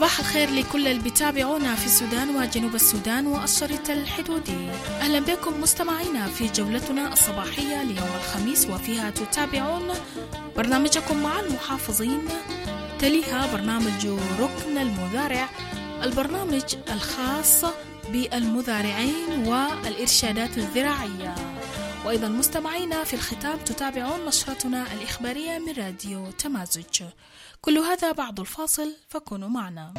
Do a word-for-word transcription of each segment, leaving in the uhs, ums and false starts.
صباح الخير لكل اللي بيتابعونا في السودان وجنوب السودان والشريط الحدودي. أهلا بكم مستمعينا في جولتنا الصباحية ليوم الخميس، وفيها تتابعون برنامجكم مع المحافظين، تليها برنامج ركن المزارع، البرنامج الخاص بالمزارعين والإرشادات الزراعية. وأيضا مستمعينا في الختام تتابعون نشرتنا الإخبارية من راديو تمازج. كل هذا بعد الفاصل، فكونوا معنا.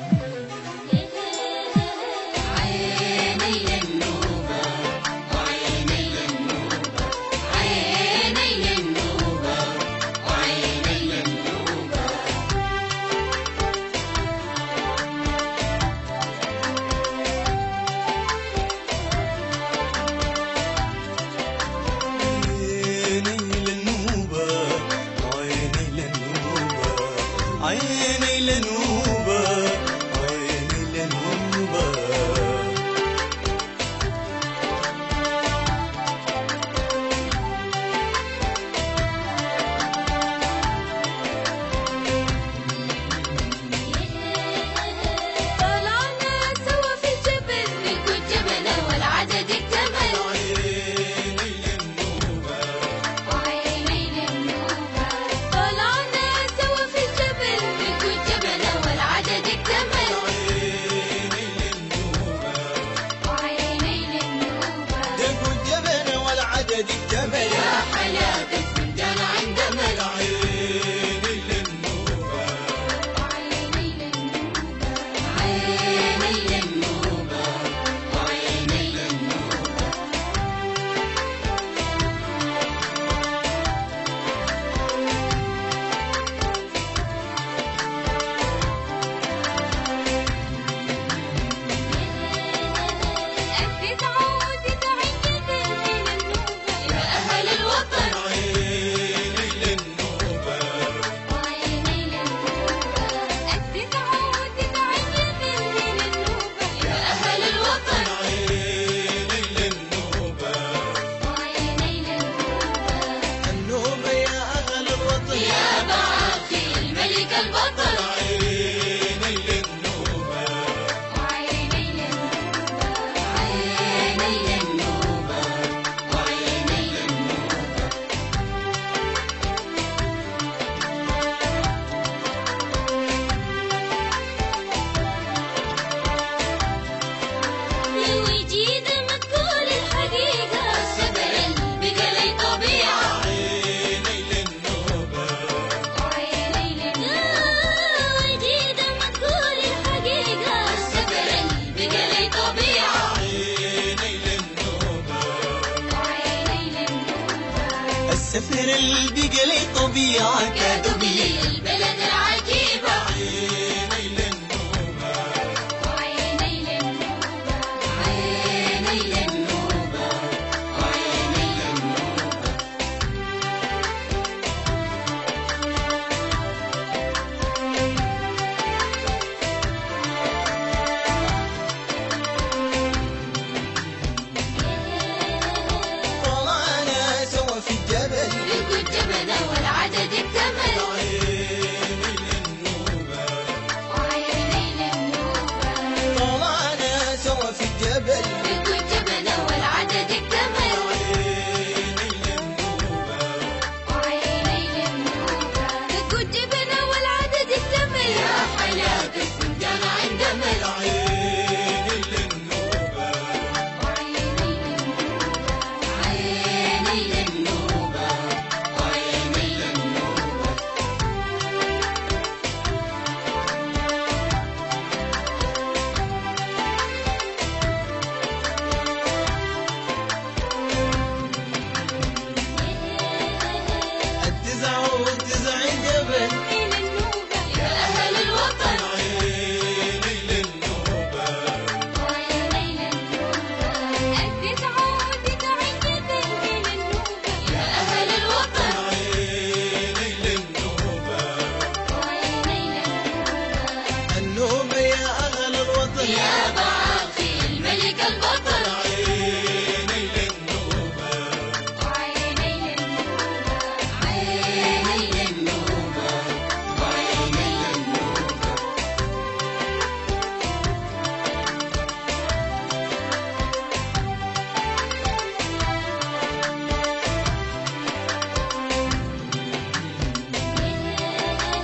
السفر اللي بقلي طبيعة كادوا لي البلد العجيبة، عيني للنوبة وعيني للنوبة عيني للنوبة وعيني للنوبة. طلعنا سوا في الجبل، والعدد اكتمل، عيني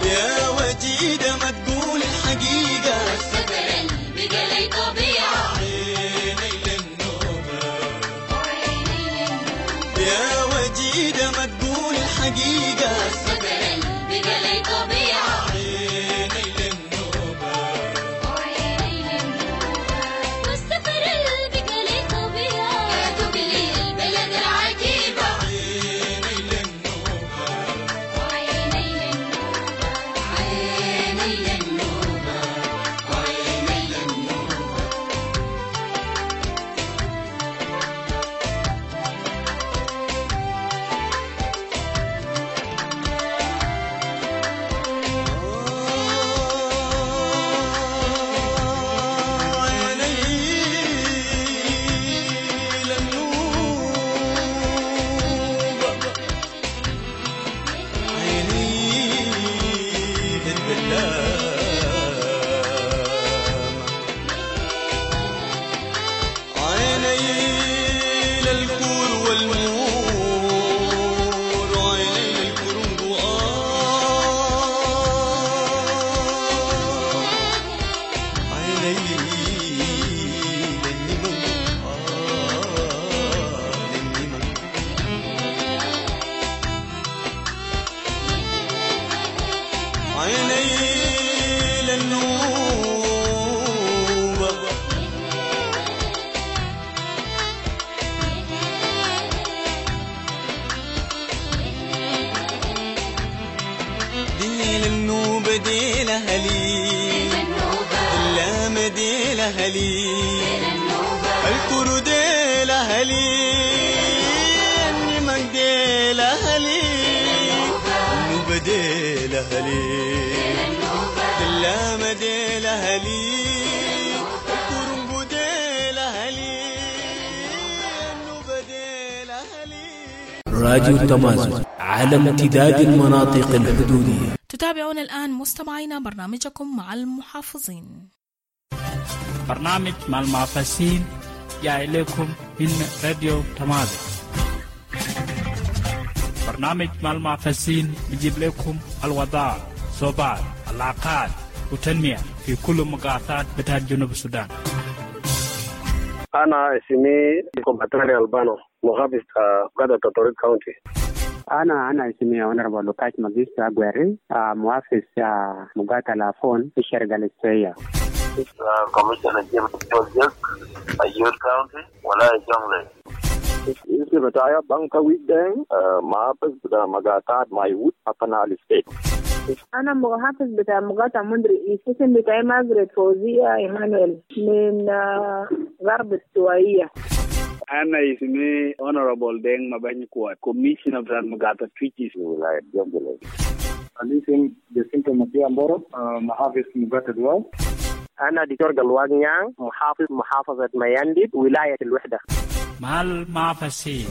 يا وجيدة ما تقول الحقيقة والسفر اللي بقى لي طبيعة عيني للنوبة وعيني للنوبة يا وجيدة ما تقول الحقيقة والسفر اللي بقى لي طبيعة عيني للنوبة وعيني للنوبة والسفر اللي بقى لي طبيعة كاتب لي البلد العجيبة عيني للنوبة وعيني للنوبة عيني للنوبة وعيني للنوبة الكرديل أهلي النمك ديل أهلي النوبة ديل أهلي اللام ديل أهلي الكرنب ديل أهلي النوبة ديل أهلي. راديو تمازن عالم امتداد المناطق الحدودية. تتابعون الآن مستمعينا برنامجكم مع المحافظين. برنامج مع المحافظين جاء إليكم من راديو تمازن. برنامج مع المحافظين بيجيب لكم الوضع صوبات العقاد وتنمية في كل مقاطعات بتاع جنوب السودان. أنا اسمي كومباتري البانو محافظ قادة توريد كاونتي. أنا أنا اسمي أونربل لوكاش ماجيستا أغواري محافظ مقاطعة لافون في الشرق الاستوائية. كوميشنر جيمس جورجيك أيور كاونتي ولا جونغلي. اسمي بتاعي بانكا ويدين محافظ بتاع مقاطعة مايوت أبناء الستيت. أنا محافظ بتاع مقاطعة مندري اسم بتاعي ماجريت فوزية إيمانويل من غرب الاستوائية. أنا اسمي Honorable دين مباني كوات كوميشنر بتاع مقاطعة تويتشيس ولاية جونغلي. أنا اسمي جسنتو ماتيا مبورو محافظ مقاطعة دواو. أنا دكتور قلواق نيان محافظ محافظة ميانديد ولاية الوحدة. مع المحافظين.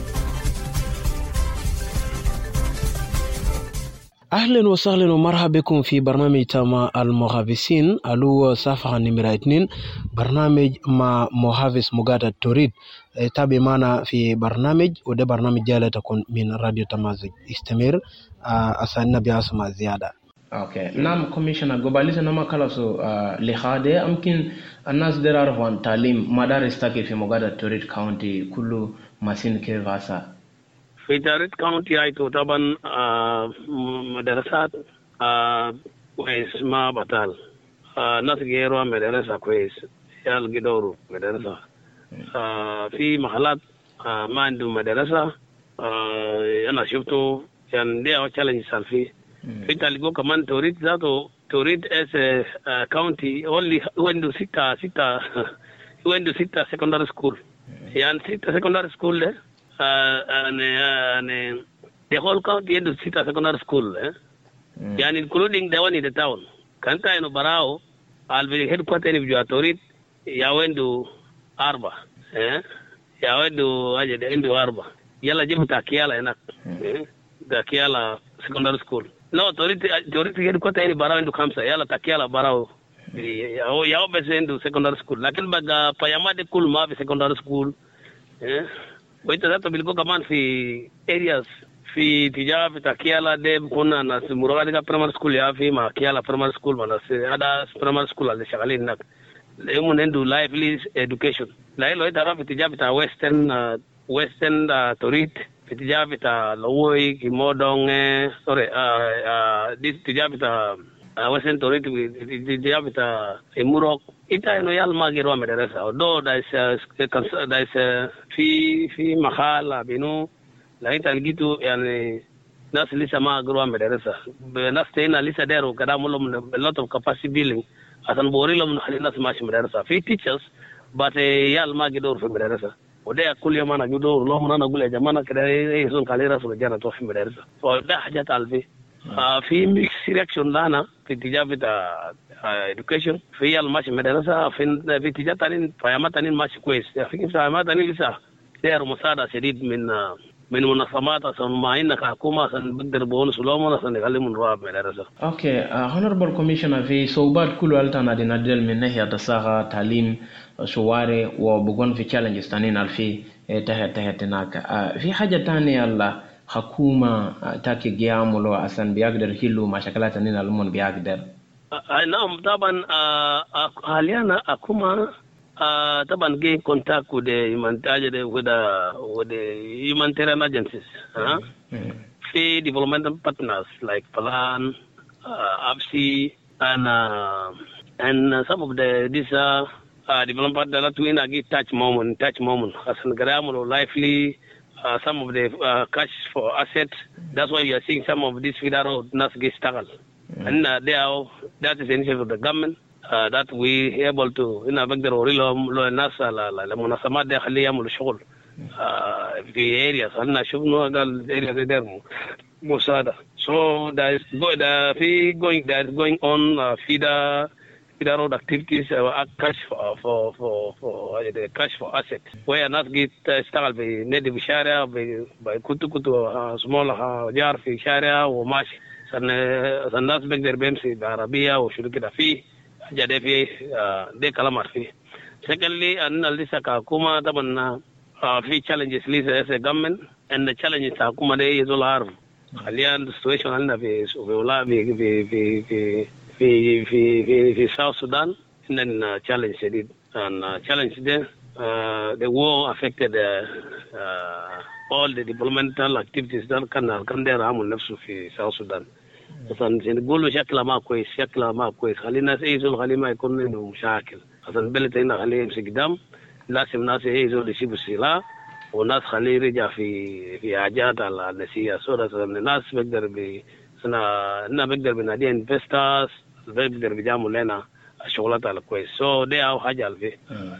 أهلا وسهلا ومرحبا بكم في برنامج تما المحافظين ألو صفحة نمرة اثنين برنامج مع محافظ مقاطعة توريد. تابع معنا في برنامج وده برنامج جالة تكون من راديو تمازج. استمر أسألنا بأسماء زيادة. اوكي نعم كوميشنر قبل سنة كلاسو لخاده يمكن الناس دراروا عن تعليم مدارس تاكي في مقاطعة توريد كاونتي كله ماسين كيفاسا في توريد كاونتي ايتو طبعا مدرسات كويس ما بطال ناس غيروا مدرسة كويس يال قدوروا مدرسة في محلات ما عندهم مدرسة أنا شفته يعني دي أول challenge صار فيه. Italy كمان توريد ذاته توريد as a uh, county only went to ستة ستة went to ستة secondary school يعني ستة secondary school ده and and the whole county went to ستة secondary school يعني including the one in the town كانت إنه براو على headquarters في توريد يا went to أربعة يا went to أجد عنده أربعة يلا جيبوا تاكيالا هناك تاكيالا secondary school no توريد توريد headquarters يعني براو عنده خمسة يلا تاكيالا براو يا يا بس عنده secondary school لكن بقى فيامات كل ما في secondary school وإنت ذاته بيلقوا كمان في areas في تجاه تكيالا ديب كنا ناس مرادة primary school يا في ما كيالا primary school ما ناس هذا primary school اللي شغالين هناك يوم عنده lively education لا لو يتعرف في تجاه بتاع western uh, western uh, توريت في تجاه بتاع لوي كيمودون sorry uh, uh, this تجاه بتاع uh, western توريت في تجاه بتاع إمورك إنت إنه يال ما جروا مدرسة أو ده ده ده في في محل بينو لا أنت لقيتوا يعني ناس لسه ما جروا مدرسة ناس تينا لسه داروا كلام لهم a lot of capacity building عشان بوري لهم نخلي الناس ماشي مدرسة في teachers but يال ما جدور في مدرسة وده كل يوم أنا جدور لهم أنا أقول يا جماعة كده يسون كالي راسه جانا توفي مدرسة فده حاجة تعرفي في ميكس رياكشن لنا في اتجاه بتاع education في يال ماشي مدرسة في في اتجاه تاني فيامات تاني ماشي كويس في فيامات تاني لسه داير مساعدة شديد من من منظمات عشان ما إنك حكومة عشان بقدر بقول سلامون عشان يخليهم نروح مدرسة. Okay, uh, Honorable Commissioner في صوبات كل والتنا دي ندل من ناحية الصحة تعليم سواري وبقون في challenges تانين الفي تحت تحت هناك. في حاجة تانية الله حكومة تاكي جيامولو عشان بيقدر يحلوا مشاكلات تانين المون بيقدر. نعم طبعا حاليا حكومة Uh, طبعا gain contact with the humanitarian with the with the humanitarian agencies, huh? Mm-hmm. في development partners like Plan, uh, A B S I, and uh, and uh, some of the this uh, uh, development partners that we nagi touch moment, touch moment. As an example, lively, uh, some of the uh, cash for assets. That's why you are seeing some of these federal not get struggle, mm-hmm. and uh, they are that is the initiative of the government. Uh, that we able to هنا بقدر أوري لهم لو الناس المنظمات دي خليه يعملوا شغل في areas أنا شفنا قال areas ده مساعدة so there is go there في going there is going on uh, feeder feeder road activities uh, cash for for for for uh, cash for asset where الناس جيت تشتغل في نادي في شارع بكتو كتو small جار في شارع وماشي عشان الناس بقدر بيمشي بعربية وشو كده فيه jadi fi de kalamar fi secondly anna lisa ka kuma tabanna fi challenges lisa as a government and the challenges ta kuma de yezol harf haliyan the situation anna fi wala fi fi fi fi fi fi fi South Sudan and then uh, challenge it and uh, challenge there uh, the war affected uh, uh, all the developmental activities that can can there amul nafsu fi South Sudan عشان نقول شكله ما كويس شكله ما كويس خلينا يزول خلي ما يكون عنده مشاكل عشان بلد هنا خليه يمسك دم لازم ناس يزول يسيب السلاح وناس خليه يرجع في في حاجات على النسيه صورة الناس بقدر ب سنا إننا بقدر بنادي انفستاس بقدر بيجاموا لنا الشغلات على كويس so ده أو حاجة الفي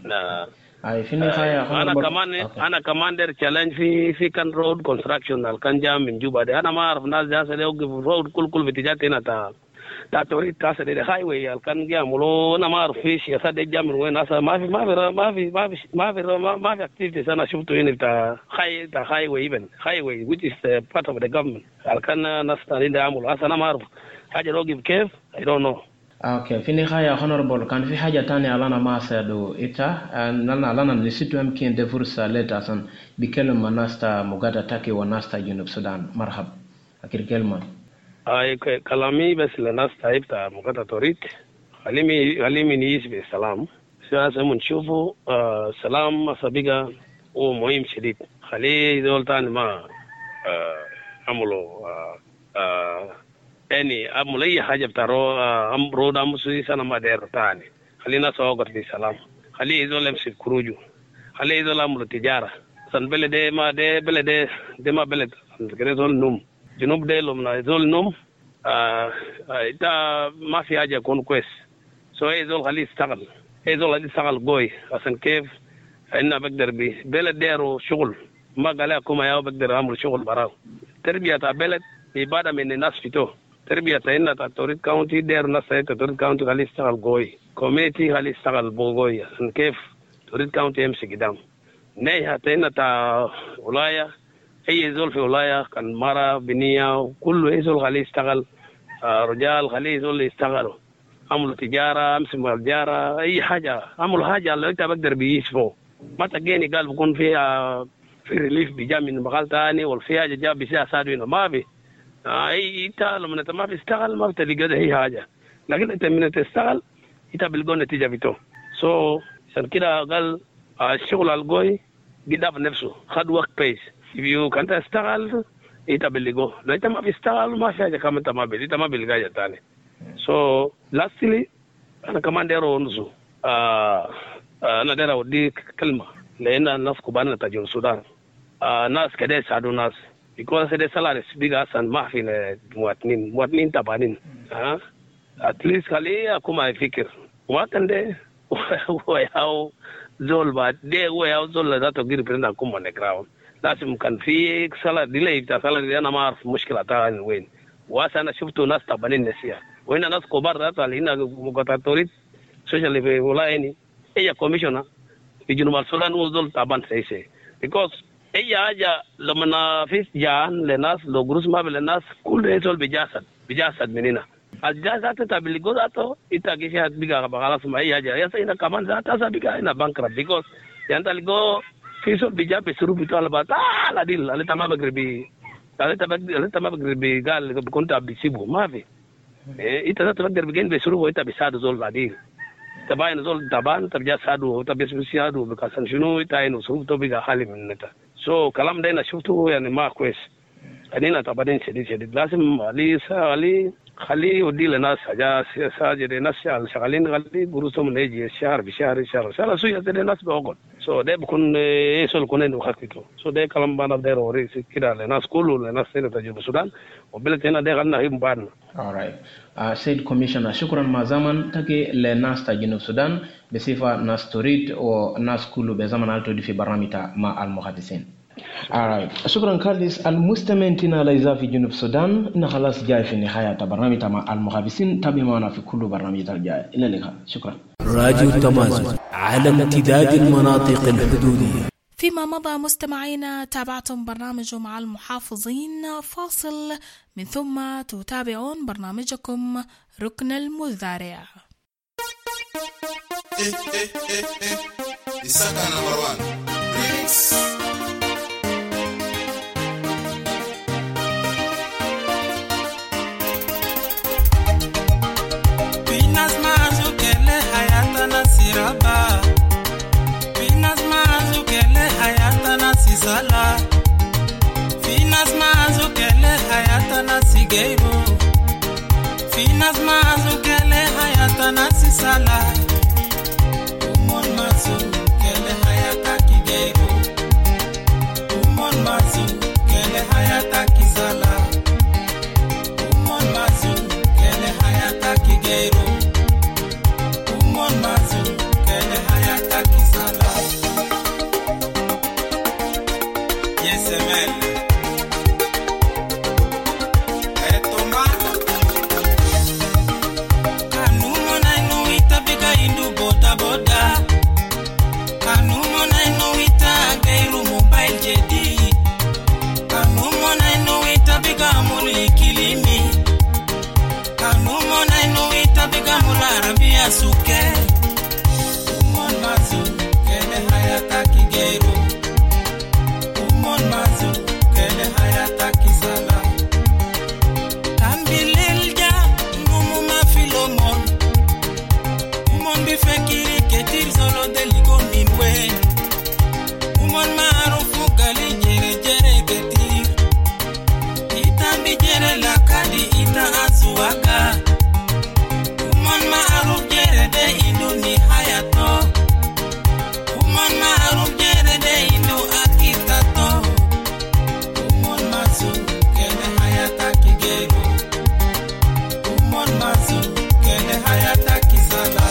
أي في النهاية أنا كمان أنا كمان در challenge في في كان road construction الكان جام من جوبا ده أنا ما أعرف ناس جالسة ده يوقف road كل كل بتجات هنا تا تا توريد كاسة ده highway الكان جام ولو أنا ما أعرف فيش يا سادة جام من وين أصلا ما في ما في ما في ما في ما في ما في activities أنا شفته هنا تا high تا highway even highway which is part of the government الكان ناس تانين ده عملوا أصلا أنا ما أعرف حاجة يوقف كيف I don't know. Okay, في النهاية honorable كان في حاجة تانية لنا ما سيدو إتا لنا لنا نسيتو يمكن دي فرصة لتا عشان بكلم الناس تا مقادة تاكي والناس تا جنوب السودان مرحب أكيد كلمة أي كلامي بس للناس تايب تا مقادة توريد خليمي خليمي نيس بالسلام سياسة منشوفه آه سلام سبيقة ومهم شديد خلي دول تاني ما آه عملوا آه آه يعني أمولي حاجة بتارو أم رود أمسوي سنة ما دير تاني خلينا سوقت في سلام خلي يزول يمسك كروجو خلي يزول أمر تجارة سن بلد ما ده بلد ده ما بلد كده زول نوم جنوب ده لومنا زول نوم آه إذا ما في حاجة يكون كويس سو يزول خلي يستغل يزول خلي يستغل قوي عشان كيف إننا بقدر بي بلد ديرو شغل ما قال لكم يا بقدر أمر شغل براو تربية بلد إبادة من الناس فيتو تربية هنا توريد كاونتي دير ناس توريد كاونتي خلي يشتغل قوي كوميتي خلي يشتغل بقوي كيف توريد كاونتي يمشي قدام نهاية هنا تا ولاية أي زول في ولاية كان مرة بنية كله أي زول خلي يشتغل رجال خلي زول يشتغلوا عملوا تجارة أمسكوا التجارة أي حاجة عملوا حاجة اللي أنت بقدر بيعيش فوق ما تجيني قال بكون فيها في ريليف بيجا من مقال تاني والفيها جا بيسا سادو إنه ما في أي إنت لما أنت ما بتشتغل ما بتلقى ده هي حاجة لكن أنت من تشتغل أنت بتلقى نتيجة بتو so عشان كده قال الشغل القوي قد بنفسه خد وقت بيس if you كنت تشتغل أنت بتلقى لو أنت ما بتشتغل ما في حاجة كمان أنت ما بتلقى أنت ما بتلقى حاجة تاني so lastly أنا كمان داير أنزو أنا داير أودي كلمة لأن الناس كبارنا تجون السودان ناس كده يساعدوا ناس because the salaries big as and ما في مواطنين مواطنين تبانين ها at least خليه أكو ما يفكر مواطن ده وياو زول بعد ده وياو زول لذا تغير بيرنا أكو ما نكراون لازم كان في سالري ديلي تا سالري أنا ما أعرف مشكلة تاعين وين وأنا شفت ناس تبانين نسيا وين ناس كبار ده تالينا مقطعتوريت سوشيال في ولا إني إيه كوميشنا في جنوب السودان وزول تبان سيسي because أي حاجة لما نافس جان لناس لو جروس ما بلناس كل هذول بجاسد بجاسد مننا الجاسد تابلي جوزاتو إتاكي شيء بيجا بقالاس ما أي حاجة يا سينا كمان ذات هذا بيجا هنا بانكرا because يانتالي جو فيسو بيجا بسرو بيتوال بات آه لا ديل على تمام بقربي على تمام على تمام بقربي قال بكون تابي سيبو ما في إنت تبقى بيجين بسرو وإنت بيساعد زول بعدين تباين زول تبان تبجا سادو تبيس بيساعدو بكاسن شنو تاينو سرو تبيجا حالي من نتا so kalam ده أنا شفته يعني ما كويس أنا تبادين شديد شديد لازم علي علي خلي ودي لناس حاجة ساجة الناس شغال شغالين خلي جروسهم نيجي شهر بشهر شهر شهر سوية الناس بأقول so ده بكون يسول كونين وخاكيتو so ده كلام بنا ده روري كده لناس كله لناس هنا تجيب السودان وبلتنا ده غلنا هم بارنا. alright uh, said commissioner شكرا ما زمان تكي لناس تجيب السودان بصفة ناس تريد وناس كله بزمن على تودي في برنامج مع المحادثين. alright شكرا كارليس المستمعين تنا لإذا في جنوب السودان إن خلاص جاي في النهاية برنامج مع المحادثين تابع معنا في كل برنامج الجاي إلى اللقاء شكرا. راديو تمازن على امتداد المناطق الحدودية. فيما مضى مستمعينا تابعتم برنامج مع المحافظين فاصل من ثم تتابعون برنامجكم ركن المزارع. Siraba Finas mazu kele hayata na sisala Finas mazu kele hayata na sigeibo Finas mazu kele hayata na sisala Umon mazu kele hayata kigeibo Umon mazu kele hayata kisala Umon mazu kele hayata kigeibo Umon mazu kele hayata kisala Yesemel Etomba Kanumo na inuita biga indu boda boda Kanumo na inuita gairu mobile jedi Kanumo na inuita biga amuli kilimi Kanumo na inuita biga mula arabia suke Umon mazu kele hayata kigeiru Umon mazu kele hayata kisala Kambilelja ngumu mafilomon Umon bifekiri ketir solo deligo minwe Umon maarufu gali jere jere ketir Ita bijere lakadi ita azuwaka Umon maaruf jere de induni hayato Umon maaruf jere de indu akitato Umon mazu kele hayata kigeiru Umon mazu kele hayata kisala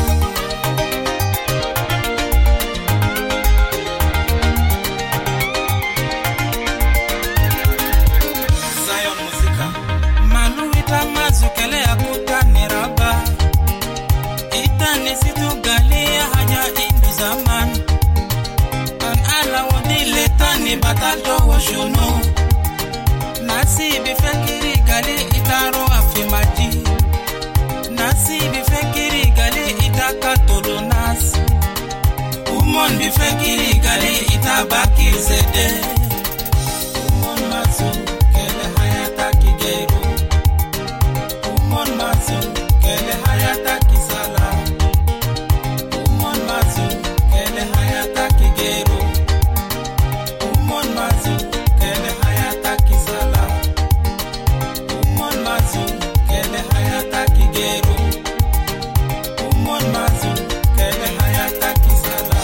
Zion Muzika Manu ita mazu kele akuta neraba Ita nesitu galia haja indu zaman An ala wadi letani batado washuno Nasi bifekiri gali itaro afimati Nasi bifekiri gali itaka todo nas Umon bifekiri gali ita baki zede umon mazu kele hayata kigero umon mazu kele hayata kisala umon mazu kele hayata kigero umon mazu kele hayata kisala umon mazu kele hayata kigero umon mazu kele hayata kisala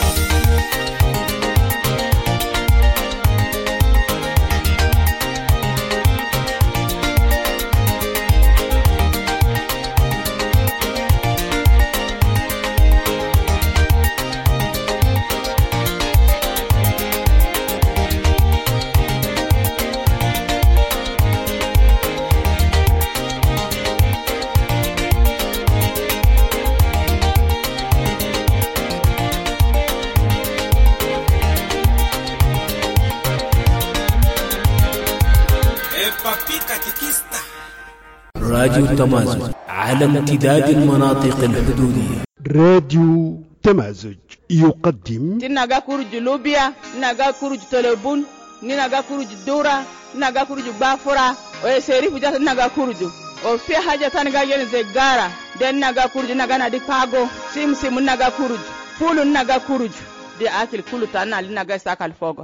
راديو تمازج على امتداد المناطق الحدودية. راديو تمازج يقدم تناغا كورج لوبيا ناغا كورج تلبون ناغا كورج دورا ناغا كورج بافورا ويسيري فجات ناغا كورج وفي حاجة تانغا ين زغارا دن ناغا كورج ناغا نادي باغو سيم سيم ناغا كورج فولو ناغا كورج دي اكل كله تانا ناغا ساكال فوغو.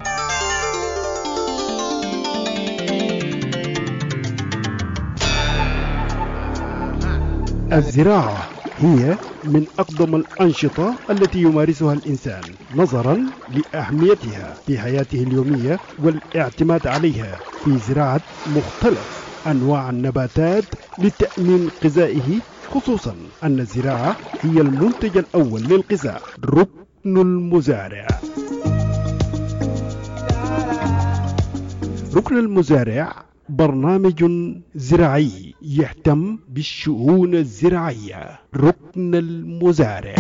الزراعة هي من أقدم الأنشطة التي يمارسها الإنسان نظرا لأهميتها في حياته اليومية والاعتماد عليها في زراعة مختلف أنواع النباتات لتأمين غذائه، خصوصا أن الزراعة هي المنتج الأول للغذاء. ركن المزارع. ركن المزارع برنامج زراعي يهتم بالشؤون الزراعية. ركن المزارع.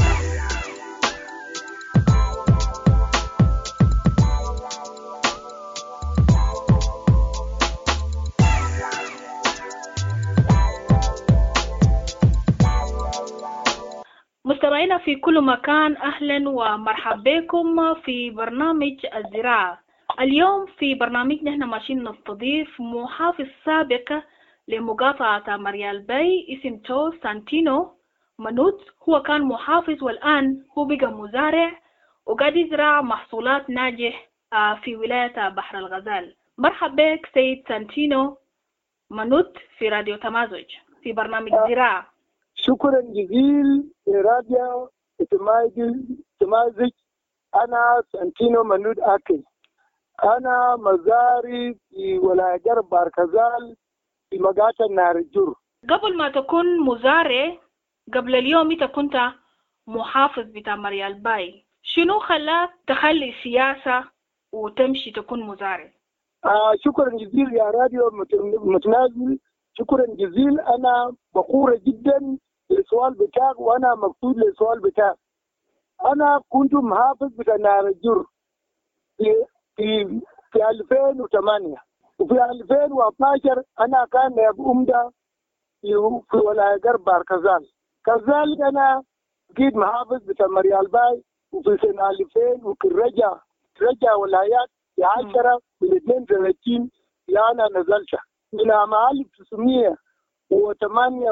مستمعينا في كل مكان، أهلا ومرحبا بكم في برنامج الزراعة. اليوم في برنامجنا احنا ماشيين نستضيف محافظ سابق لمقاطعة مريال باي اسم تو سانتينو منوت. هو كان محافظ والآن هو بقى مزارع وقاعد يزرع محصولات ناجح في ولاية بحر الغزال. مرحبا بك سيد سانتينو منوت في راديو تمازج في برنامج زراعة. شكرا جزيلا لراديو تمازج. أنا سانتينو منوت أكي، أنا مزاري في ولاية جرب باركزال في مقاطع نهر الجر. قبل ما تكون مزارع، قبل اليوم أنت كنت محافظ بتاع مريال باي، شنو خلاك تخلي سياسة وتمشي تكون مزارع؟ آه شكرا جزيلا يا راديو متنازل، شكرا جزيلا. أنا فخورة جدا للسؤال بتاعك وأنا مبسوط للسؤال بتاعك. أنا كنت محافظ بتاع نهر الجر في في في ألفين وثمانية، وفي ألفين واثناشر أنا كان نائب أمدة في في ولاية غرب باركزال. كذلك أنا بقيت محافظ بتاع مريال باي، وفي سنة ألفين وكرجع رجع ولايات في عشرة من اثنين وثلاثين أنا نزلت من عام ألف وتسعمية وثمانية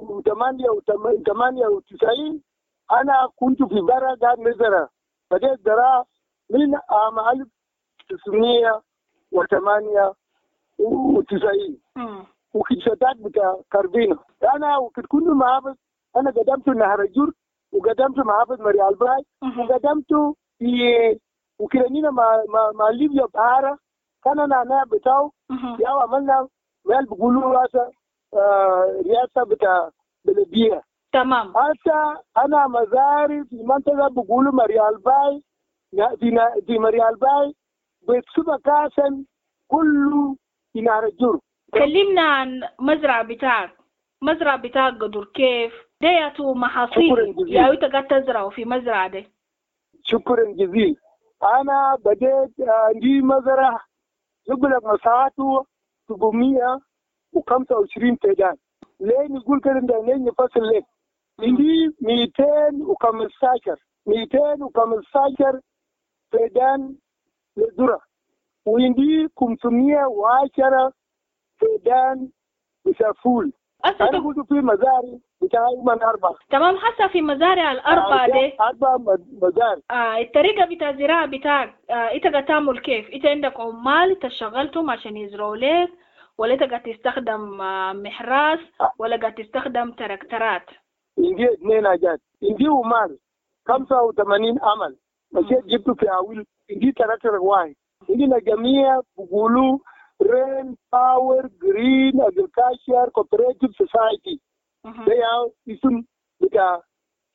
وثمانية وتسعين. أنا كنت في برا قاعد نزرع، بدأت زراعة من عام ألف تسعمية وثمانية وتسعين وكنشتات بتاع كاربينو. أنا وكنت كنت محافظ، أنا قدمت نهر الجر وقدمت محافظ مريال باي وقدمت في وكلانينا مع مع مع ليبيا بحارة. كان أنا نائب بتاعه ياو عملنا ويل بقولوا راسا آه رئاسة بتاع بلدية. تمام. حتى أنا مزاري في منطقة بقولوا مريال باي، في في مريال باي بيكسبها كاسا كله في نهر الجر. كلمنا عن مزرعة بتاعك. مزرعة بتاعك قدر كيف؟ دياتو محاصيل يا ويتا قاعد تزرعوا في مزرعة دي. شكرا جزيلا. أنا بديت عندي مزرعة يقول مساحته سبعمية وخمسة وعشرين فدان. ليه نقول كده؟ ليه نفصل لك؟ عندي مئتين وخمسة عشر مئتين وخمسة عشر فدان للذرة، وعندي خمسمية وعشرة فدان بتاع فول. أنا قلت في مزارع بتاعي من أربعة. تمام. حتى في مزارع الأربعة دي أربع مزارع. آه الطريقة بتاع الزراعة بتاعك آه أنت قاعد تعمل كيف؟ أنت عندك عمال تشغلتهم عشان يزرعوا لك، ولا أنت قاعد تستخدم آه محراس، ولا قاعد تستخدم تراكترات؟ عندي اثنين حاجات، عندي عمال خمسة وثمانين عمل، مشيت جبته في أول، عندي تراكتر واحد، عندنا جميع بيقولوا رين باور جرين اجريكلتشر كوبريتيف سوسايتي. ده يا اسم بتاع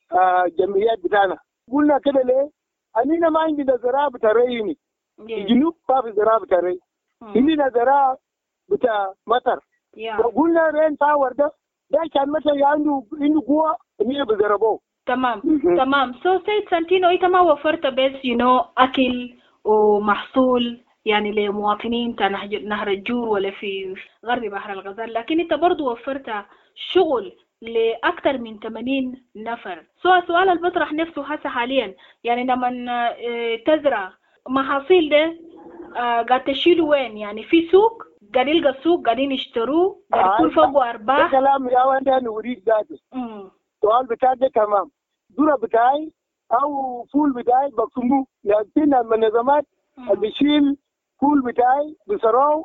جمعيات بتاعنا. قلنا كده ليه؟ أنينا ما عندنا زراعة بتاع ريني. الجنوب ما في زراعة بتاع ري. عندنا زراعة بتاع مطر. وقلنا رين باور ده ده كان مثلا عنده عنده قوة إنه بيضربوه. تمام تمام. سو سيد سانتينو أنت ما وفرت بس يو نو أكل ومحصول يعني لمواطنين تاع نهر الجور ولا في غرب بحر الغزال، لكن انت برضو وفرت شغل لأكثر من ثمانين نفر. سؤال سؤال البطرح نفسه هسه حاليا، يعني لما تزرع محاصيل ده قاعد تشيلوا وين؟ يعني في سوق قاعد يلقى السوق قاعدين يشتروه قاعد يكون فوقه أرباح؟ ده كلام يا وين ده نوريك ذاته. سؤال بتاعك ده تمام. ذرة بتاعي أو فول بتاعي بقسموه، لكن المنظمات اللي بتشيل فول بتاعي بسراو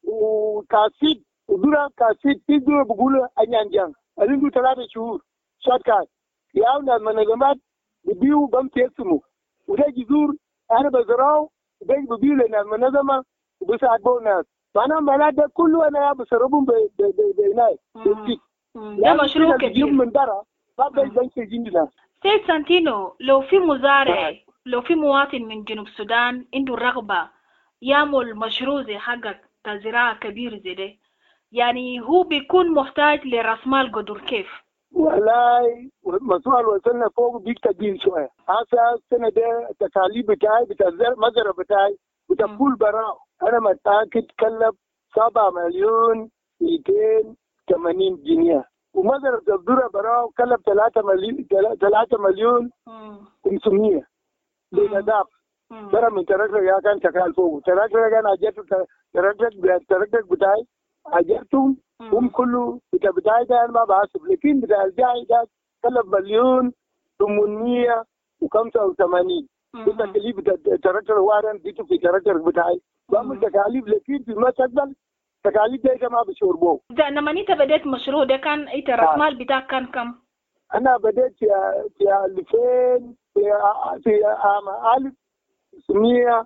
وكاسيد ودورا كاسيد في دورا بقولوا أنيانجان ألينو ثلاثة شهور شات كات ياونا المنظمات ببيو بمتي اسمه وده جذور أنا بزراو وده ببيو لنا المنظمة وبساعدوا الناس، فأنا مالات ده كله أنا بسربهم بيناي بسيط. ده مشروع كبير من درا ما بيجي جندنا. سيد سانتينو، لو في مزارع لو في مواطن من جنوب السودان عنده رغبة يعمل مشروع زي حقك زراعة كبير زي ده، يعني هو بيكون محتاج لرأس مال قدر كيف؟ والله مسؤول وصلنا فوق بيك تجين شوية. هسا السنة ده التكاليف بتاعي بتاع المزرعة بتاعي بتاع فول براو أنا متأكد كلف سبعة مليون مئتين وثمانين جنيه، ومزرعة الذرة براو كلف ثلاثة مليون ثلاثة مليون خمسمية بنضاف. ترى من تركتك يا كان شغال فوق، تركتك كان أجرت تركتك تركتك بتاعي أجرتهم هم كله بتاع بتاعي ده أنا ما بحسب، لكن بتاع الجاي ده كلف مليون ثمانمية وخمسة وثمانين. التكاليف بتاع تركتك وارن ديتو في تركتك بتاعي بعمل تكاليف، لكن في المستقبل تكاليف ده ما بشربوه. ده لما أنت بدأت مشروع ده كان أنت رأس مال بتاعك كان كم؟ أنا بدأت في في ألفين في في عام ألف مية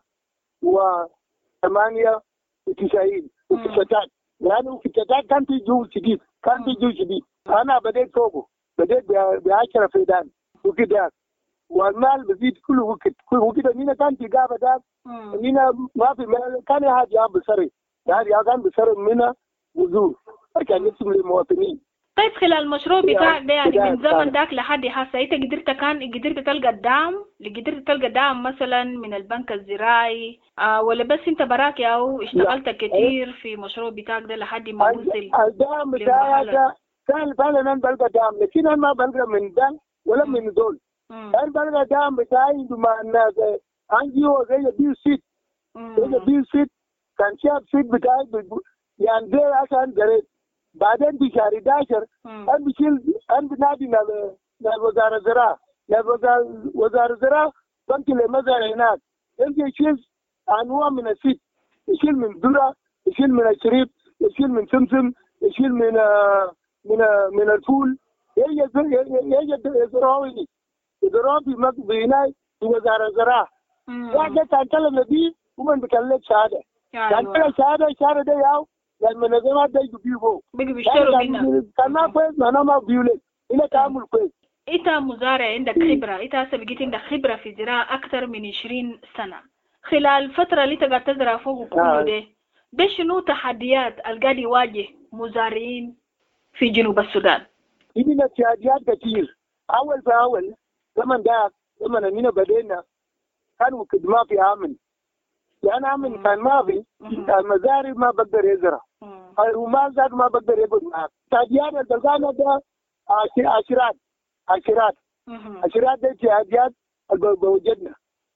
وثمانية وتسعين وفتات، لأنه فتات كان في جو شديد كان في جو شديد. أنا بديت فوقه بديت بعشرة فدان وكده، والمال بزيد كل وقت كل وقت. مين كان في جابة ده مين ما في مال كان هذا يا بصري هذا كان بصري منا وزور عشان يسمى للمواطنين. طيب خلال المشروع بتاعك ده يعني من زمن داك لحد هسه انت قدرت كان قدرت تلقى الدعم قدرت تلقى دعم مثلا من البنك الزراعي آه ولا بس انت براك او اشتغلت كتير في مشروع بتاعك ده لحد ما وصل الدعم بتاعك؟ كان فعلا انا بلقى دعم، لكن انا ما بلقى من ده ولا من دول. انا بلقى دعم بتاعي بما الناس عندي هو زي بيو سيت زي بيو سيت كان شاب سيت بتاعي يعني ده عشان جريت. بعدين في شهر أحد عشر أنا بشيل أنا بنادي نال نال وزارة الزراعة نال وزارة وزارة الزراعة بنتي لمزارع هناك يمكن يشيل أنواع من السيد، يشيل من ذرة، يشيل من الشريف، يشيل من سمسم، يشيل من آه من آه من الفول. يجي يجي يزرعوني يزرعوا في مكتب هناك في وزارة الزراعة. واحد كان كلمة دي ومن بكلم شهادة كان كلمة شهادة شهادة ده ياو المنظمات ده يجيبوا بيشتروا منها. كان ما كويس أنا ما بيولد إلى تعامل كويس. أنت مزارع عندك خبرة، أنت هسه بقيت عندك خبرة في زراعة أكثر من عشرين سنة. خلال الفترة اللي تقعد تزرع فوق كله ده ده شنو تحديات القاعد يواجه مزارعين في جنوب السودان؟ عندنا تحديات كثير. أول فأول زمن ده زمن أننا بدينا كانوا خدمات في عامل، لأن عامل كان ما في المزارع ما بقدر يزرع، الرمال ذات ما بقدر يقعد معك. تحديات الدرجانة ده عشرات عشرات عشرات ده تحديات اللي بوجدنا.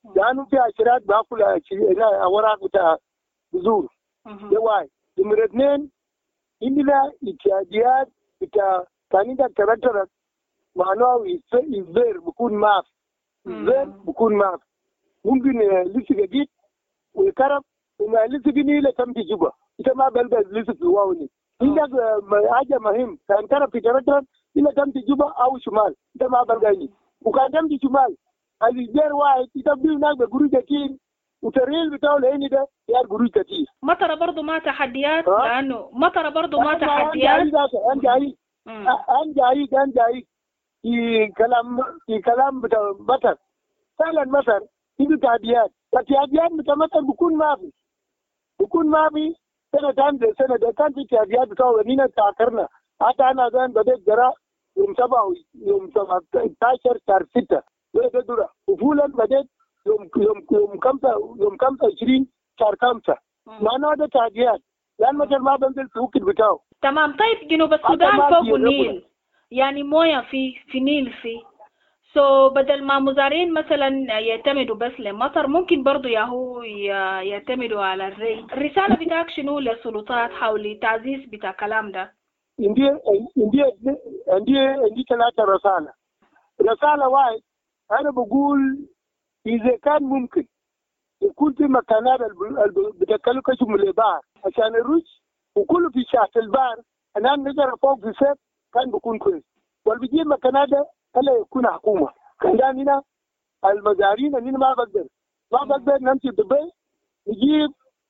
لانه في عشرات باكل اوراق بتاع بذور ده واحد. نمرة اثنين عندنا اتحاديات بتاع كان عندك تركتر معناه الزير بكون ماف الزير بكون ماف ممكن لسه جديد والكرم وما لسه جنيه لا تم تجيبه انت ما بلبس لسه في واوني عندك حاجه مهم كان كرم في تركتر إلا تم تجيبه او شمال انت ما بلغاني وكان تم شمال الزير واحد يتبدل هناك بقروش كتير وتريل بتاعه لاني ده يا قروش كتير. مطر برضه ما تحديات لانه مطر برضه ما تحديات. انا جاي انا جاي انا جاي في كلام في كلام بتاع مطر فعلا مطر في تحديات التحديات بتاع مطر بكون ما في بكون ما في سنه ثانيه سنه ده كان في تحديات بتاعه لاننا تاخرنا حتى انا زين بديت جراء يوم سبعة يوم سبعة عشر شهر ستة وده دورة وفولا بديت يوم يوم يوم خمسة يوم خمسة عشرين شهر خمسة معناه ده تعديات لأن مثل ما بنزل في وقت بتاعه. تمام. طيب جنوب السودان فوق النيل يعني مويه في في نيل في سو so بدل ما مزارعين مثلا يعتمدوا بس للمطر ممكن برضو ياهو يعتمدوا على الري. الرسالة بتاعك شنو للسلطات حول تعزيز بتاع الكلام ده؟ عندي عندي عندي عندي ثلاثة رسالة. رسالة واحد أنا بقول إذا كان ممكن يكون في مكانات بتكلم كشف من البحر عشان الرش وكله في شاطئ البحر أنا نقدر فوق في السيف كان بيكون كويس. والبيجي مكانات هلا يكون حكومة. كان هنا المزارعين أننا ما بقدر ما بقدر نمشي دبي نجيب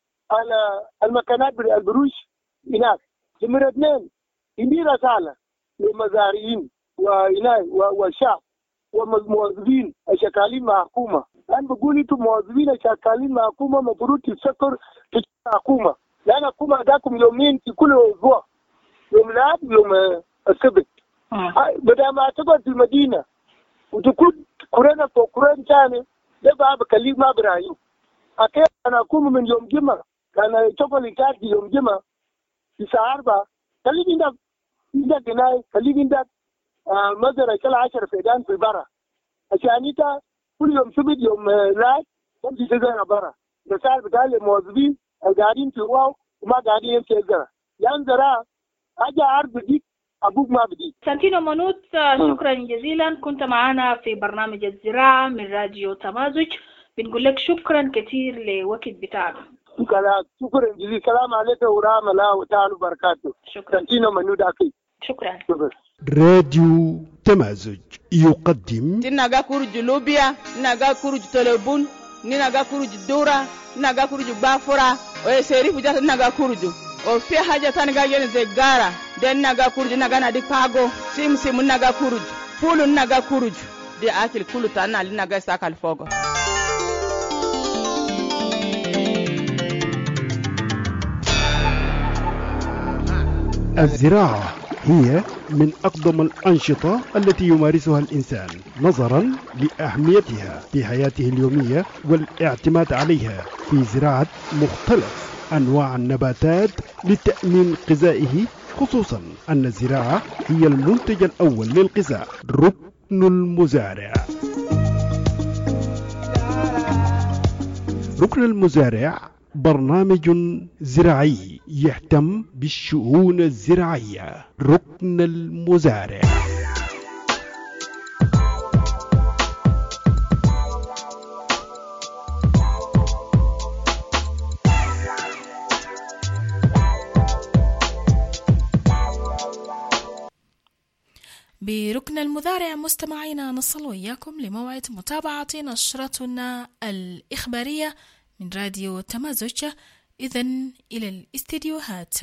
على المكانات البروش هناك. نمرة اثنين عندي رسالة للمزارعين وهنا والشعب والموظفين الشغالين مع حكومة. أنا بقول أنتم موظفين الشغالين مع حكومة مفروض تسكر في حكومة لأن حكومة داكم يومين في كل أسبوع يوم الأحد يوم السبت. بدل ما تقعد في المدينة وتكون كورونا فوق كورونا ثاني ده بقى بكليك ما برايو. أكيد أنا أكون من يوم جمعة كان شغل كاتي يوم جمعة في ساعة أربعة خليك عندك عندك جناي خليك عندك مزرعة كل عشرة فدان في برا عشان أنت كل يوم سبت يوم لاي تمشي تزرع برا. رسالة بتاع الموظفين القاعدين في واو وما قاعدين يمشي يزرع لأن زراعة حاجة عارف بديك أبوك ما بديك. سانتينو منوت شكرا جزيلا كنت معنا في برنامج الزراعة من راديو تمازج. بنقول لك شكرا كثير لوقت بتاعك. شكرا جزيلا. السلام عليكم ورحمة الله وتعالى وبركاته. شكرا. سانتينو منوت أكيد. شكرا. شكرا. راديو تمازج يقدم تناغا كورج لوبيا ناغا كورج تلبون ناغا كورج دورا ناغا كورج بافورا وسيريف جات ناغا كورج وفي حاجة تانية جايين زي غارا دين ناغا كورج ناغا نادي باغو سيم سيم ناغا كورج فول ناغا كورج دي أكل كله تانا لناغا ساكال فوق. الزراعة هي من أقدم الأنشطة التي يمارسها الإنسان نظرا لأهميتها في حياته اليومية والاعتماد عليها في زراعة مختلف أنواع النباتات لتأمين غذائه، خصوصا أن الزراعة هي المنتج الأول للغذاء. ركن المزارع. ركن المزارع برنامج زراعي يهتم بالشؤون الزراعية. ركن المزارع. بركن المزارع مستمعينا نصل وإياكم لموعد متابعة نشرتنا الإخبارية من راديو تمازج. إذن إلى الاستديوهات.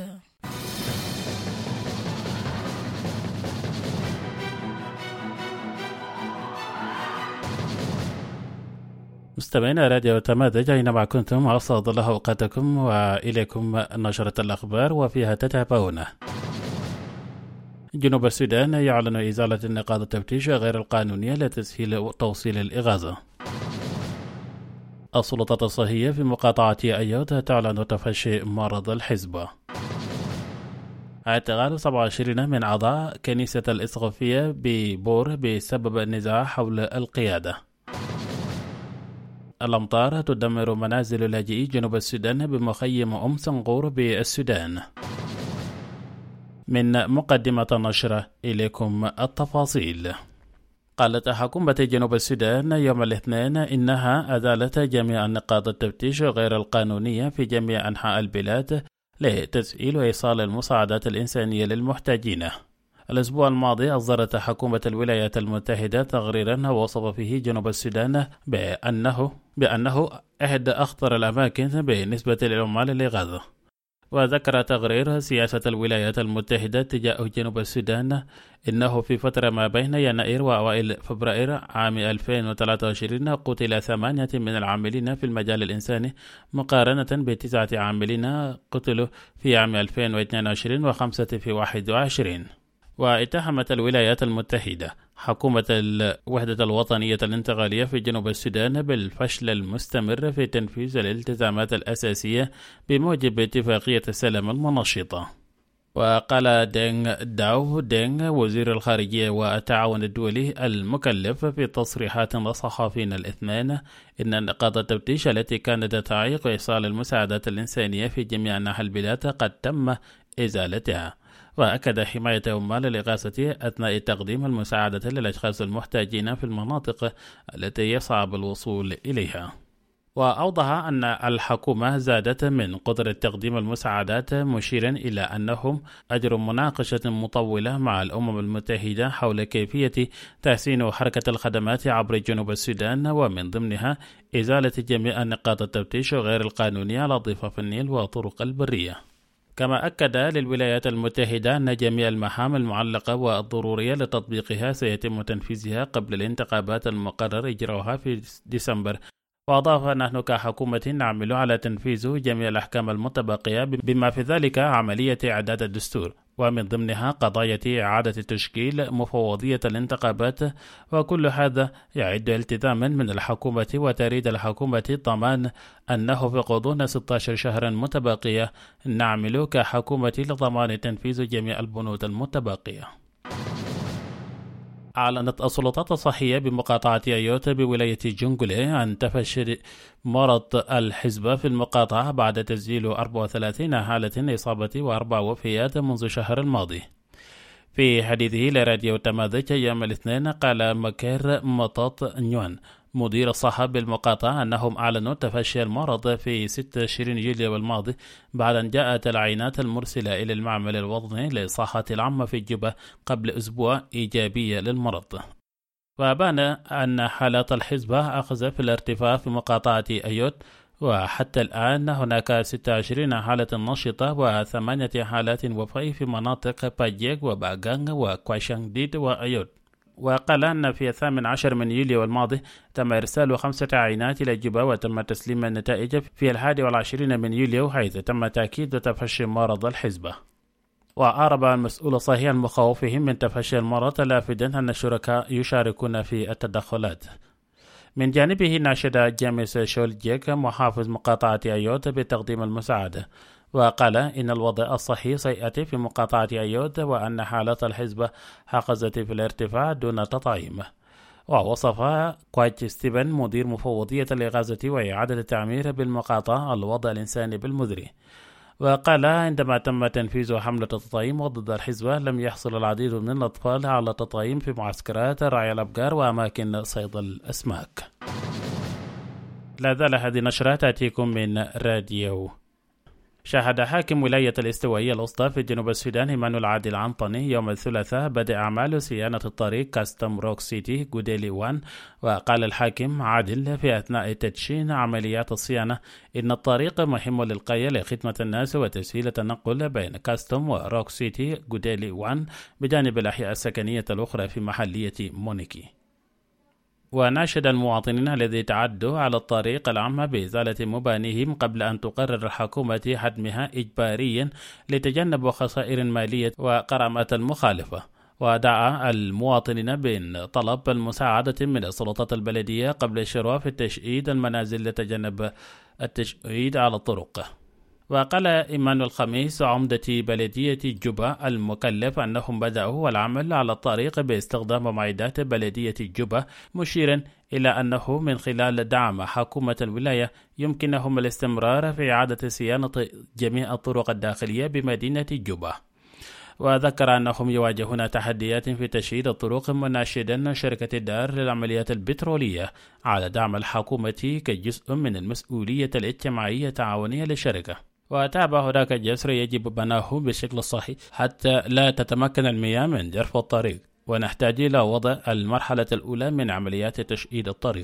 مستمعينا راديو تمازج أينما كنتم أسعد الله أوقاتكم وإليكم نشرة الأخبار وفيها تتابعون. جنوب السودان يعلن إزالة النقاط التفتيش غير القانونية لتسهيل توصيل الإغاثة. السلطات الصحية في مقاطعة أيوت تعلن تفشي مرض الحزبة. اعتقال سبعة وعشرين من أعضاء كنيسة الإسقفية ببور بسبب النزاع حول القيادة. الأمطار تدمر منازل اللاجئين جنوب السودان بمخيم أم سنغور بالسودان. من مقدمة النشرة إليكم التفاصيل. قالت حكومة جنوب السودان يوم الاثنين إنها أزالت جميع نقاط التفتيش غير القانونية في جميع أنحاء البلاد لتسهيل وإيصال المساعدات الإنسانية للمحتاجين. الأسبوع الماضي أصدرت حكومة الولايات المتحدة تقريرا وصف فيه جنوب السودان بأنه بأنه إحدى أخطر الأماكن بالنسبة للعمال الإغاثة. وذكر تقرير سياسة الولايات المتحدة تجاه جنوب السودان إنه في فترة ما بين يناير وأوائل فبراير عام ألفين وثلاثة وعشرين قتل ثمانية من العاملين في المجال الإنساني مقارنة بتسعة عاملين قتلوا في عام ألفين واثنين وعشرين وخمسة في واحد وعشرين. واتهمت الولايات المتحدة حكومة الوحدة الوطنية الانتقالية في جنوب السودان بالفشل المستمر في تنفيذ الالتزامات الأساسية بموجب اتفاقية السلام المنشطة. وقال دينغ داو دينغ وزير الخارجية والتعاون الدولي المكلف في تصريحات للصحفيين الاثنين إن نقاط التفتيش التي كانت تعيق إيصال المساعدات الإنسانية في جميع أنحاء البلاد قد تم إزالتها. وأكد حماية عمال الإغاثة أثناء تقديم المساعدة للأشخاص المحتاجين في المناطق التي يصعب الوصول إليها. وأوضح أن الحكومة زادت من قدرة تقديم المساعدات، مشيرا إلى أنهم أجروا مناقشة مطولة مع الأمم المتحدة حول كيفية تحسين حركة الخدمات عبر جنوب السودان، ومن ضمنها إزالة جميع نقاط التفتيش غير القانونية على ضفاف النيل وطرق البرية. كما أكد للولايات المتحدة أن جميع المهام المعلقة والضرورية لتطبيقها سيتم تنفيذها قبل الانتخابات المقرر إجراؤها في ديسمبر. وأضاف: نحن كحكومة نعمل على تنفيذ جميع الأحكام المتبقية بما في ذلك عملية إعداد الدستور، ومن ضمنها قضايا إعادة تشكيل مفوضية الانتخابات. وكل هذا يعد التزاما من الحكومة، وتريد الحكومة ضمان أنه في غضون ستة عشر شهرا متبقية نعمل كحكومة لضمان تنفيذ جميع البنود المتبقية. أعلنت السلطات الصحية بمقاطعة أيوت بولاية جونغولي عن تفشي مرض الحزبة في المقاطعة بعد تسجيل أربعة وثلاثين حالة إصابة وأربع وفيات منذ الشهر الماضي. في حديثه لراديو تماذج يوم الاثنين، قال مكير مطاط نيوان مدير الصحة بالمقاطعة أنهم أعلنوا تفشي المرض في ستة وعشرين يوليو الماضي بعد أن جاءت العينات المرسلة إلى المعمل الوطني للصحة العامة في جوبا قبل أسبوع إيجابية للمرض. وبان أن حالات الحزبة أخذ في الارتفاع في مقاطعة أيوت، وحتى الآن هناك ستة وعشرين حالة نشطة وثمانية حالات وفاة في مناطق باجيك وباغانغ وكواشانغديد وأيوت. وقال أن في الثامن عشر من يوليو الماضي تم إرسال خمسة عينات إلى جوبا، وتم تسليم النتائج في الحادي والعشرين من يوليو، حيث تم تأكيد تفشي مرض الحزبة. وأعرب المسؤول الصحي عن مخاوفهم من تفشي المرض، لافتا أن الشركاء يشاركون في التدخلات. من جانبه ناشد جيمس شولجيك محافظ مقاطعة أيوت بتقديم المساعدة، وقال إن الوضع الصحي سيئة في مقاطعة أيوت، وأن حالات الحزبة حقزت في الارتفاع دون تطعيم. ووصف كوايت ستيفن مدير مفوضية الإغاثة وإعادة التعمير بالمقاطعة الوضع الإنساني بالمزري. وقال عندما تم تنفيذ حملة التطعيم ضد الحزبة لم يحصل العديد من الأطفال على التطعيم في معسكرات رعي الأبقار وأماكن صيد الأسماك. لا زال هذه النشرة تأتيكم من راديو. شاهد حاكم ولاية الاستوائية الوسطى في جنوب السودان إيمانويل عادل عنطني يوم الثلاثاء بدء أعمال صيانة الطريق كاستم روك سيتي جوديلي وان. وقال الحاكم عادل في أثناء تدشين عمليات الصيانة إن الطريق مهم للغاية لخدمة الناس وتسهيل التنقل بين كاستم وروك سيتي جوديلي وان بجانب الأحياء السكنية الأخرى في محلية مونيكي. وناشد المواطنين الذي تعدوا على الطريق العام بإزالة مبانيهم قبل أن تقرر الحكومة هدمها إجباريا لتجنب خسائر مالية وغرامات المخالفة. ودعا المواطنين بأن طلب المساعدة من السلطات البلدية قبل الشروع في تشييد المنازل لتجنب التشييد على الطرق. وقال إيمان الخميس عمدة بلدية جوبا المكلف أنهم بدأوا العمل على الطريق باستخدام معدات بلدية جوبا، مشيرا إلى أنه من خلال دعم حكومة الولاية يمكنهم الاستمرار في إعادة صيانة جميع الطرق الداخلية بمدينة جوبا. وذكر أنهم يواجهون تحديات في تشييد الطرق، مناشدا شركة الدار للعمليات البترولية على دعم الحكومة كجزء من المسؤولية الاجتماعية التعاونية للشركة. وتابع هناك جسر يجب بناه بشكل صحيح حتى لا تتمكن المياه من جرف الطريق، ونحتاج إلى وضع المرحلة الأولى من عمليات تشييد الطريق.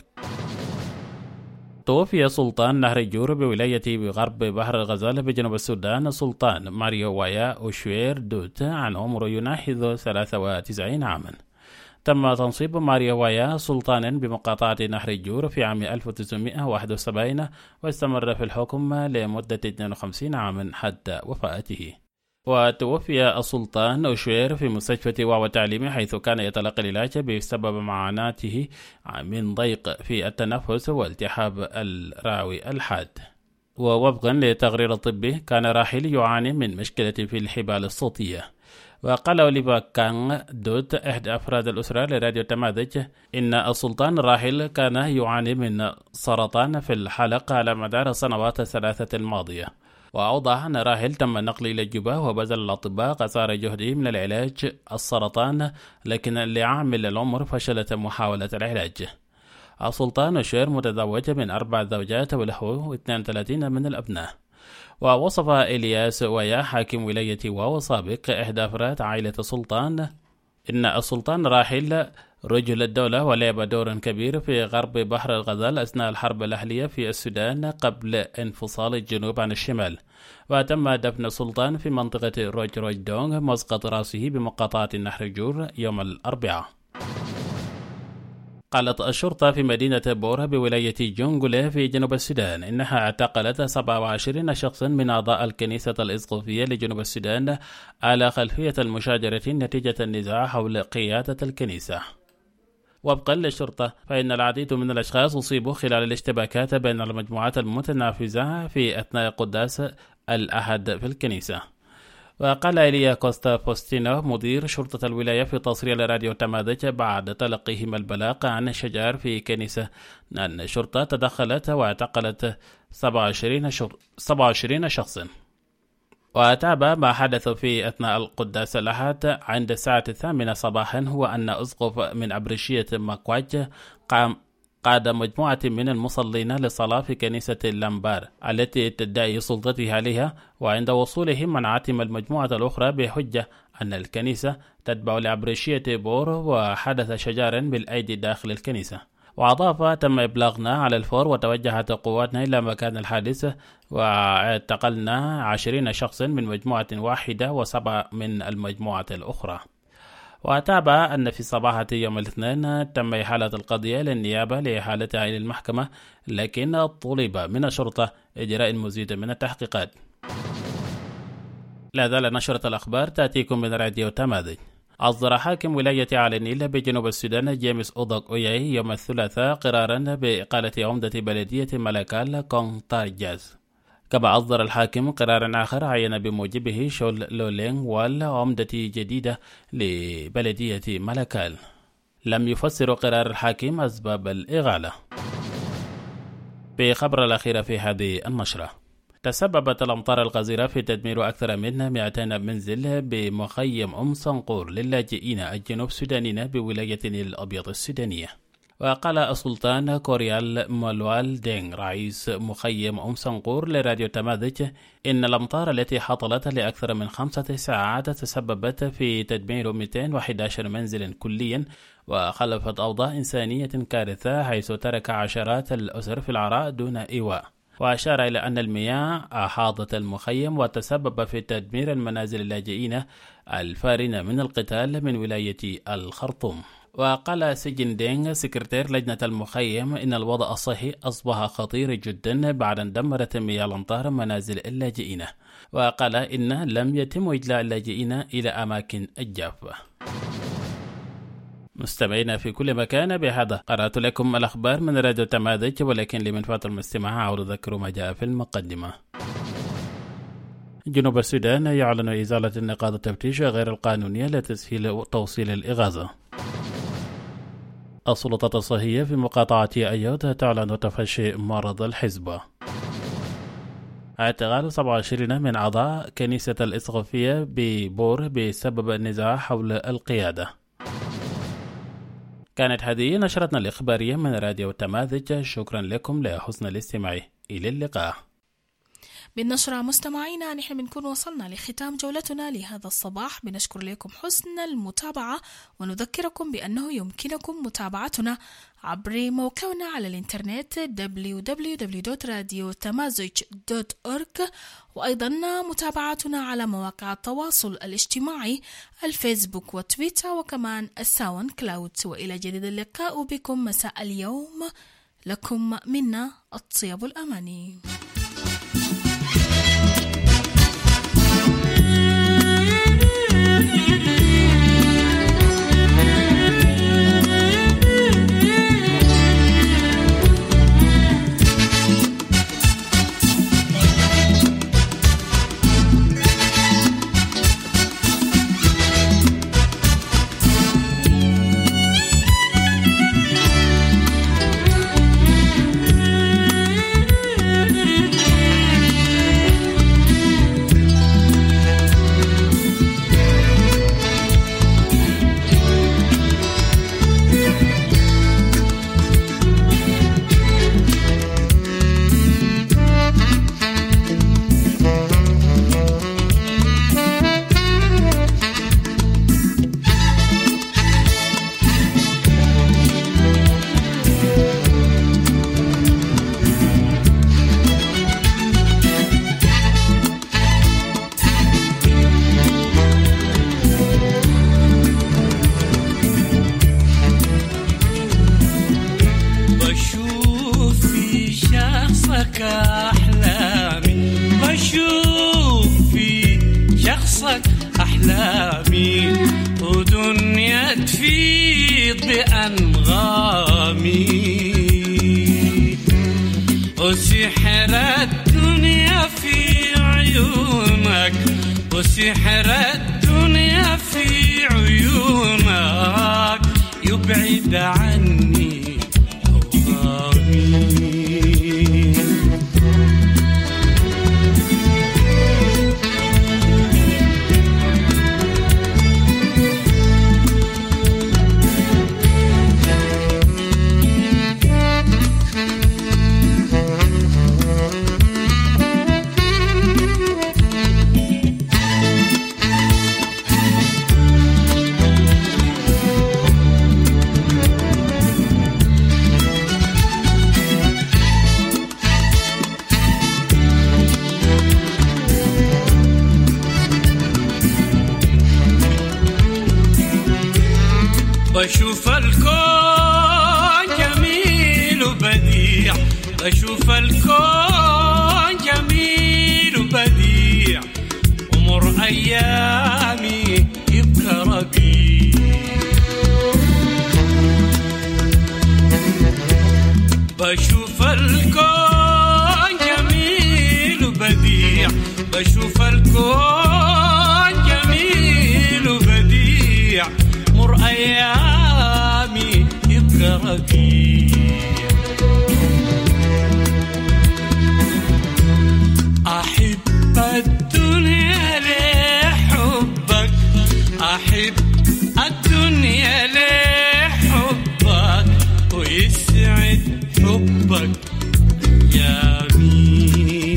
توفي سلطان نهر الجور بولاية غرب بحر الغزال بجنوب السودان سلطان ماريو وايا أوشوير دوت عن عمر يناهز ثلاثة وتسعين عاما. تم تنصيب ماريو وايا سلطانا بمقاطعة نهر الجور في عام ألف وتسعمائة وواحد وسبعين، واستمر في الحكم لمدة اثنين وخمسين عاما حتى وفاته. وتوفي السلطان أوشوير في مستشفى واو التعليمي، حيث كان يتلقى العلاج بسبب معاناته من ضيق في التنفس والتهاب الراوي الحاد. ووفقا للتقرير الطبي كان راحل يعاني من مشكلة في الحبال الصوتية. وقال أوليفا كان دوت إحدى أفراد الأسرة لراديو تماذج إن السلطان الراحل كان يعاني من سرطان في الحلق على مدار السنوات الثلاثة الماضية. وأوضح أن راحل تم النقل إلى جوبا وبذل الأطباء قصارى جهده من العلاج السرطان، لكن لعامل العمر فشلت محاولة العلاج. السلطان أوشوير متزوج من أربع زوجات وله اثنين وثلاثين من الأبناء. ووصف إلياس ويا حاكم ولاية واو سابق إحدى أفراد عائلة السلطان إن السلطان راحل رجل الدولة ولعب دورا كبير في غرب بحر الغزال أثناء الحرب الأهلية في السودان قبل انفصال الجنوب عن الشمال. وتم دفن السلطان في منطقة روج روج دونغ مسقط رأسه بمقاطعة نهر الجور يوم الأربعاء. قالت الشرطة في مدينة بورا بولاية جونغولي في جنوب السودان إنها اعتقلت سبعة وعشرين شخصا من أعضاء الكنيسة الإسقفية لجنوب السودان على خلفية المشاجرة نتيجة النزاع حول قيادة الكنيسة. وفقا للشرطة فإن العديد من الأشخاص أصيبوا خلال الاشتباكات بين المجموعات المتنافسة في أثناء قداس الأحد في الكنيسة. وقال إيليا كوستا فوستينو مدير شرطة الولاية في تصريح لراديو تماذج بعد تلقيهم البلاغ عن الشجار في كنيسة أن الشرطة تدخلت واعتقلت سبعة وعشرين شخصا. وتابع ما حدث في أثناء القداس الأحد عند الساعة الثامنة صباحا هو أن أسقف من أبرشية ماكواج قام قاد مجموعة من المصلين للصلاة في كنيسة اللامبار التي تدعي سلطته عليها، وعند وصولهم منعتهم المجموعة الأخرى بحجة أن الكنيسة تتبع لأبرشية بور، وحدث شجارا بالأيدي داخل الكنيسة. وأضاف تم إبلاغنا على الفور وتوجهت قواتنا إلى مكان الحادث واعتقلنا عشرين شخصا من مجموعة واحدة وسبعة من المجموعة الأخرى. وتابع أن في صباحة يوم الاثنين تم إحالة القضية للنيابة لإحالتها إلى المحكمة، لكن طلب من الشرطة إجراء مزيد من التحقيقات. لا زال نشرة الأخبار تأتيكم من راديو تماذج. أصدر حاكم ولاية على النيل بجنوب السودان جيمس أودوك أوياي يوم الثلاثاء قرارا بإقالة عمدة بلدية ملكال كونتارجاز. كما أصدر الحاكم قرارا آخر عين بموجبه شول لولين وال عمدة جديدة لبلدية ملكال. لم يفسر قرار الحاكم أسباب الإغالة. بخبر الأخير في هذه النشرة، تسببت الأمطار الغزيرة في تدمير أكثر من مئتين منزل بمخيم أم صنقور للاجئين الجنوب السودانيين بولاية الأبيض السودانية. وقال السلطان كوريال مولوال دينغ رئيس مخيم أم صنقور لراديو تماذج إن الأمطار التي حصلت لأكثر من خمسة ساعات تسببت في تدمير مئتين وأحد عشر منزلا كليا، وخلفت أوضاع إنسانية كارثة حيث ترك عشرات الأسر في العراء دون إيواء. وأشار إلى أن المياه أحاطت المخيم وتسبب في تدمير المنازل اللاجئين الفارين من القتال من ولاية الخرطوم. وقال سجن دينغ سكرتير لجنة المخيم إن الوضع الصحي أصبح خطير جدا بعد أن دمرت مياه الأمطار منازل اللاجئين. وقال إن لم يتم إجلاء اللاجئين إلى أماكن الجافة. مستمعينا في كل مكان، بهذا قرأت لكم الأخبار من راديو تماذج، ولكن لمن فات المستمع أعود أذكر ما جاء في المقدمة. جنوب السودان يعلن إزالة النقاط التفتيش غير القانونية لتسهيل توصيل الإغاثة. السلطات الصحية في مقاطعة أيوت تعلن تفشي مرض الحزبة. اعتقال سبعة وعشرين من أعضاء كنيسة الإسقفية ببور بسبب النزاع حول القيادة. كانت هذه نشرتنا الإخبارية من راديو التماذج. شكرا لكم لحسن الاستماع. إلى اللقاء. بالنشرة مستمعينا نحن بنكون وصلنا لختام جولتنا لهذا الصباح. بنشكر لكم حسن المتابعة ونذكركم بأنه يمكنكم متابعتنا عبر موقعنا على الانترنت دبليو دبليو دبليو دوت راديو تمازج دوت أورج، وأيضا متابعتنا على مواقع التواصل الاجتماعي الفيسبوك وتويتر وكمان الساوند كلاود. وإلى جديد اللقاء بكم مساء اليوم، لكم منا الطيب الأماني. بشوف الكون جميل وبديع، بشوف الكون جميل وبديع، ومر أيامي يبقى ربيع. بشوف الكون جميل وبديع، بشوف الكون جميل وبديع، مر أيامي يبقى ربيع. أحب الدنيا لحبك، أحب الدنيا لحبك، ويسعد حبك يا مين.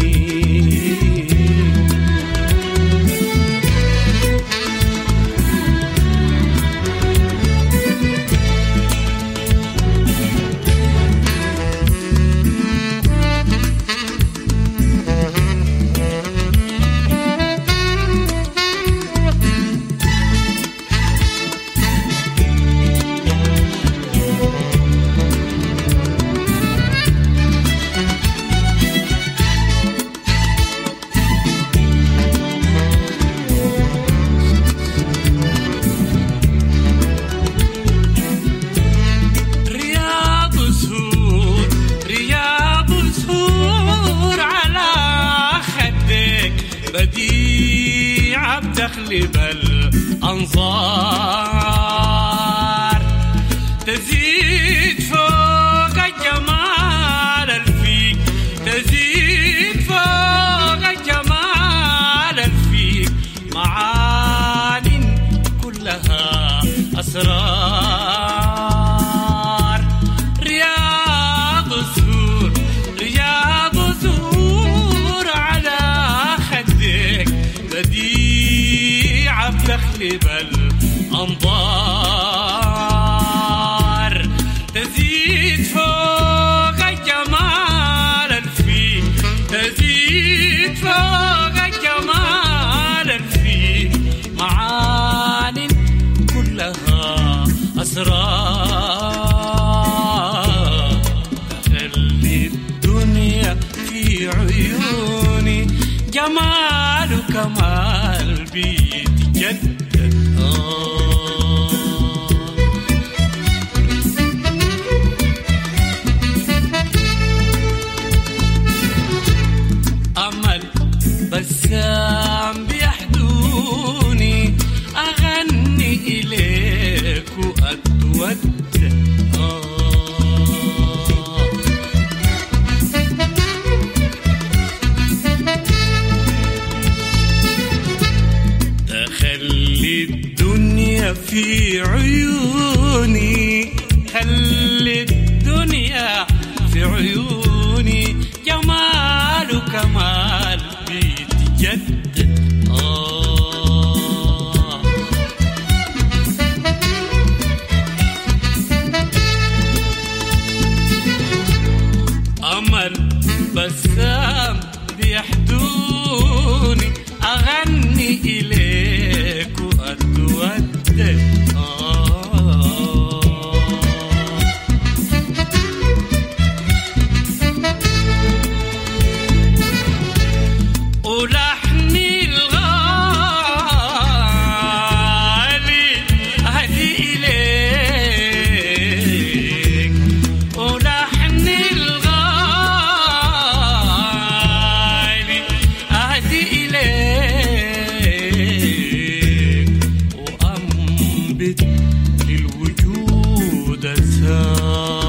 أنظار تزيد فوق الجمال الفيك تزيد فوق الجمال الفيك معان كلها أسرار رياض الزهور رياض الزهور على خدك بديعة بتخلب الأنظار تزيد فوق الجمال الفيك تزيد فوق الجمال الفيك معان كلها أسرار تخلي الدنيا في عيوني جمال كمال بيتجدد أمل بسام بيحدوني أغني إليك وأتودد تخلي الدنيا في عيوني خلي الدنيا في عيوني جمال كمال بيتجدد آه أمل بسام بيحدوني أغني إليك وأتودد ولحني الغالي أهدي إليك ولحني الغالي أهدي إليك وأنبت للوجود أزهار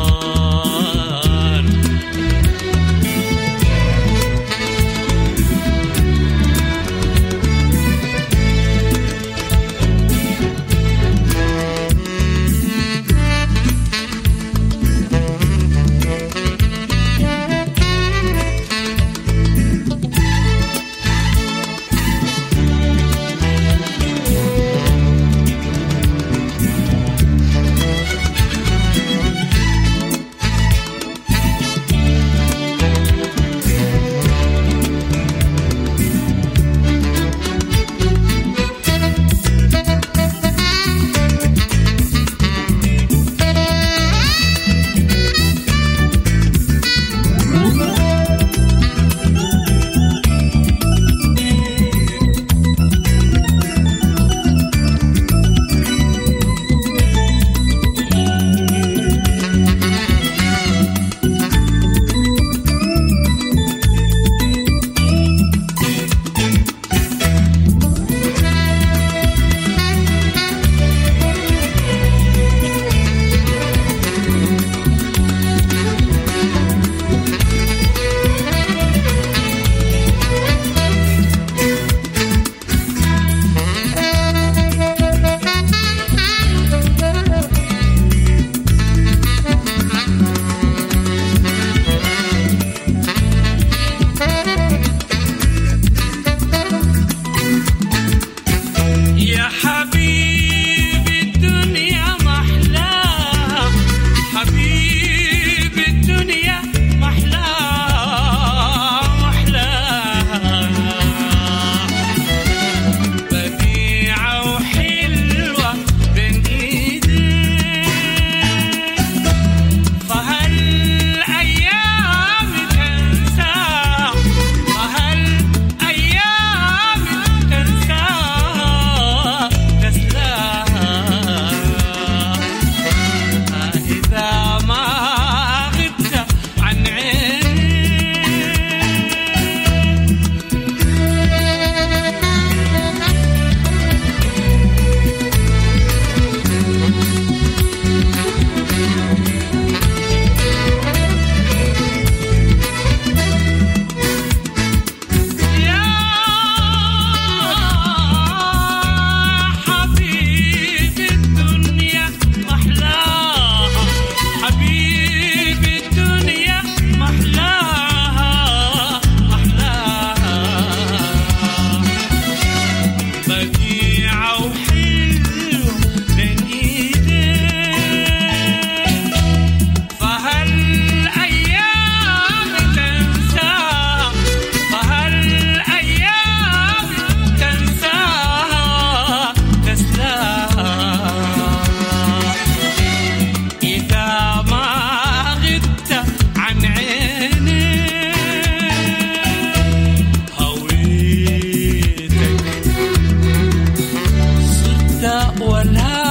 الشتاء والهام